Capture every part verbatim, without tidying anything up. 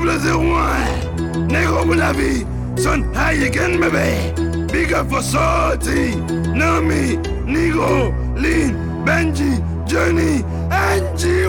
double zéro un. Négro pour la vie, son high again, baby. Big up for Salty, Nami, Nigro, Lynn, Benji, Johnny, Angie,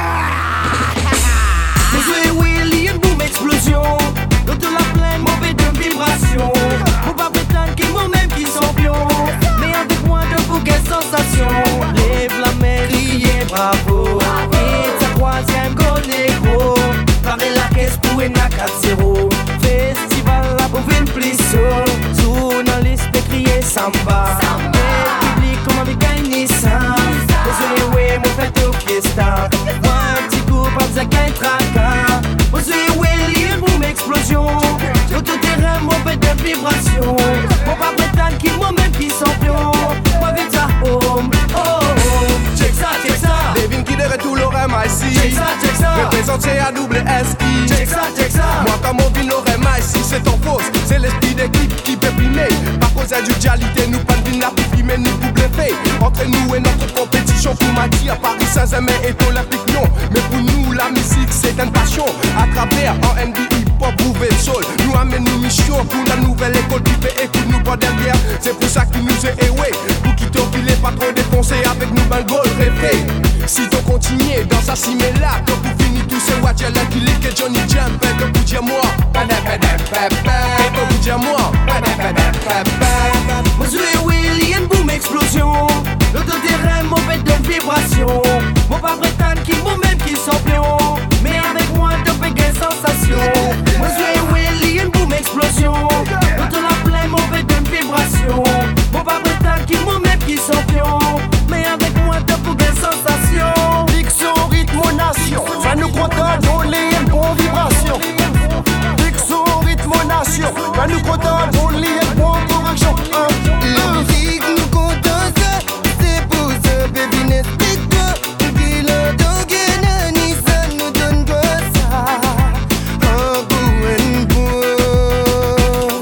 Monsieur Willy, une boum explosion. L'auto la plaine, mauvais de vibration. Faut pas prétendre qu'ils m'ont même qui sont pions. Mais avec moi de bouquet sensation. Lève la main, criez bravo. Et sa troisième goal négro. Parler la caisse pour une à quatre zéro. Festival la pour une plisson. Journaliste de crier samba. Et public comme avec un Nissan. Monsieur Willy, mon fait au fiesta. Un petit coup, pas besoin qu'un tracas. Monsieur Willy, une boum explosion. Tout terrain, mauvais de vibration. Faut pas prétendre qu'ils m'ont même qui sont pions. Moi vite ça home, oh oh. Check ça, check ça. Devine qui devrait tout l'orem ici. Check ça, check ça. Représenté à double S I. Check ça, check ça. Moi comme on vit l'orem ici, c'est en fausse. C'est l'esprit d'équipe qui peut primer. Par cause d'individualité, nous pas de la plus mais nous pour bluffer. Entre nous et notre compétition pour Mati à Paris Saint-Germain et Olympique Lyon. Mais pour nous, la musique c'est une passion. À travers en N B hip-hop, Bouvet Soul. Nous amène une mission pour la nouvelle école qui fait écoute nous pas derrière. C'est pour ça qu'il nous est éoué. Pour qui t'enfiler pas trop défoncé avec nous ben goal rêvé. Si t'on continue dans sa cime là, quand vous finissez tous ces watch à la Billy que Johnny Jump, et que vous dire moi, et que vous dire moi, Monsieur Willy, une boum explosion. L'auto terrain, mauvais de vibration. Faut pas prétendre qu'ils m'ont même qui sont pions. Mais avec moi, de bégaye sensation. Monsieur Willy, une boum explosion. L'auto la plaine, mauvais de vibration. Faut pas prétendre qu'ils m'ont même qui sont pions. Mais avec moi, de bégaye sensation. Dixon, rythme aux nations. Ça nous contente, on les une bonne vibration. Dixon, rythme aux nations. Ça nous contente, on les une bonne correction. La musique nous contente, c'est pour ce baby n'explique pas. Qui le dogue ni ça nous donne que ça. Un coup, un coup.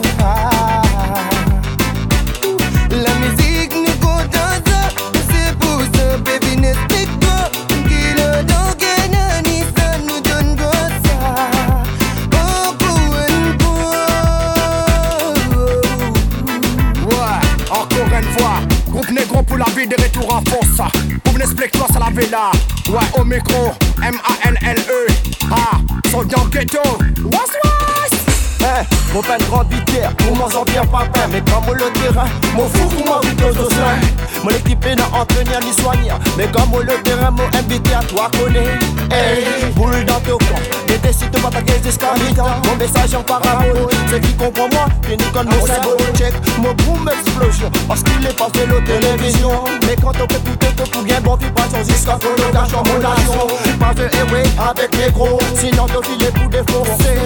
La musique nous contente, c'est pour ce baby n'explique pas. Qui le dogue ni ça nous donne que ça. Un coup, un coup. Ouais, encore une fois. Groupe négro pour la vie des retours en force. Pour venir expliquer toi, ça la villa. Ouais, au micro, M A N L E. Ah, soldat en ghetto. Was was? Eh, mon père grande vitesse, pour m'en sortir pas peine. Mais comme le terrain, mon fou pour m'en vite aux sein. Mon équipe n'a entraîné ni soigné. Mais comme le terrain, mon invité à toi connaît. Hey, boule dans ton camp. Et décide de m'attaquer jusqu'à mi-temps. Mon message en parabole. C'est qui comprend moi, qui nous connaît mon symbole. Check, mon boom explosion. Parce qu'il est passé la télévision. Mais quand on peut écouter, te pour bien bon vibration jusqu'à colocation, mon nation. Pas de héros avec les gros. Sinon, te filer pour défoncer.